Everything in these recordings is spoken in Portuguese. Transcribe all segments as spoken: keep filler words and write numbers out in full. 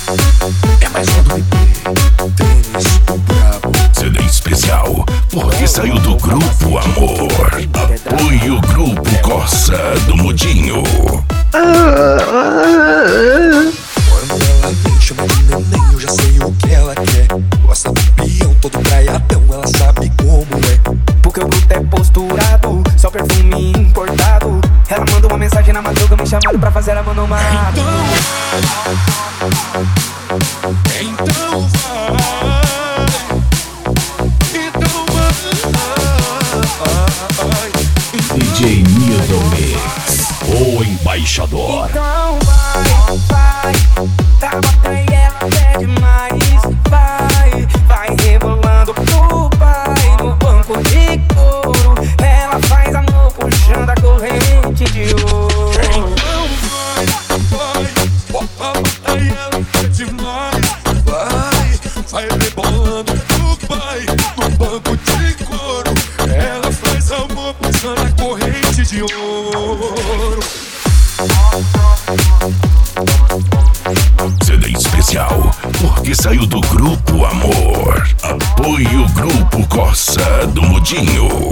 É mais um do I P, tênis, o brabo. C D especial, porque saiu do grupo Amor. Apoie o grupo Coça do Mudinho. Quando ela vem, chama de neném, eu já sei o que ela quer. Gosta do peão, todo traiadão, ela sabe como é. Porque o grupo é posturado, só perfume importado. Ela manda uma mensagem na madruga me chamando pra fazer a manomada. Então, então vai, então vai. D J Nildo Mix, o embaixador. Então vai, vai, tá bota e ela pede mais. Vai, vai rebolando pro pai no banco de couro. Ela faz amor puxando a corrente de ouro. Então vai, vai, bota, bota e ela pede mais. Vai, vai rebolando pro pai no banco de couro. Ela faz amor puxando a corrente de ouro. C D especial, porque saiu do grupo Amor. Apoie o grupo Coça do Mudinho.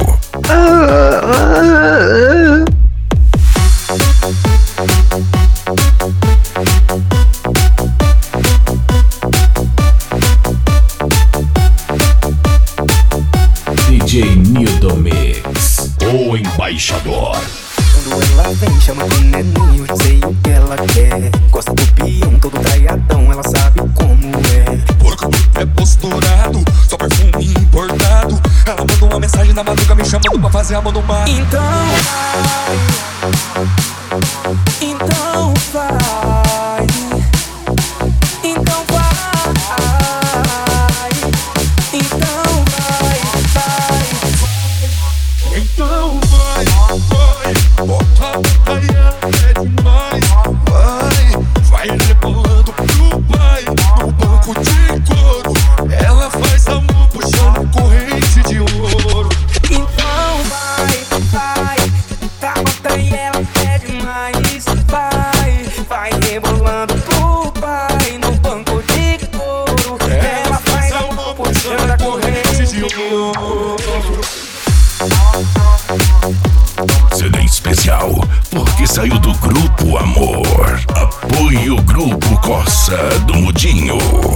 D J Nildo Mix, o embaixador. Quando ela vem, chama de neném, eu sei o que ela quer. Gosta do peão, todo traiadão, ela sabe como é. Porque o grupo é posturado, só perfume importado. Ela manda uma mensagem na madruga me chamando pra fazer a mão no mar. Então vai, então vai, então vai, então vai, vai. Então vai, vai, bota, bota e ela pede mais. Vai, vai rebolando pro pai no banco de couro. Ela faz amor puxando a corrente de ouro. Então vai, vai, tá bota e ela pede mais. Vai, vai rebolando pro pai no banco de couro. Ela faz amor puxando a corrente de ouro. C D especial, porque saiu do grupo Amor. Apoie o grupo Coça do Mudinho.